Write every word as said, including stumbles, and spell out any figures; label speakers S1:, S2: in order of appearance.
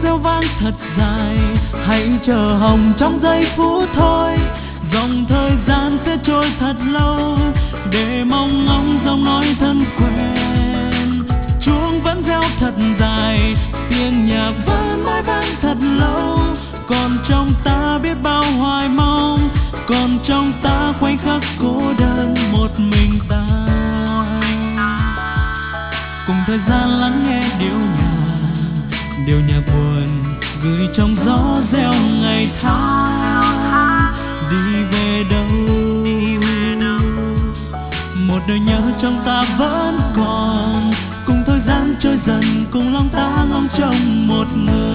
S1: reo vang thật dài. Hãy chờ hồng trong giây phút thôi, dòng thời gian sẽ trôi thật lâu để mong ngóng giọng nói thân quen. Chuông vẫn reo thật dài, tiếng nhạc vẫn mãi vang thật lâu. Còn trong ta biết bao hoài mong, còn trong ta khoảnh khắc cô đơn một mình ta. Cùng thời gian lắng nghe điệu nhạc, điệu nhạc buồn gửi trong gió reo ngày tháng. Đi về đâu, một đời nhớ trong ta vẫn còn. Cùng thời gian trôi dần, cùng lòng ta ngóng trông một người.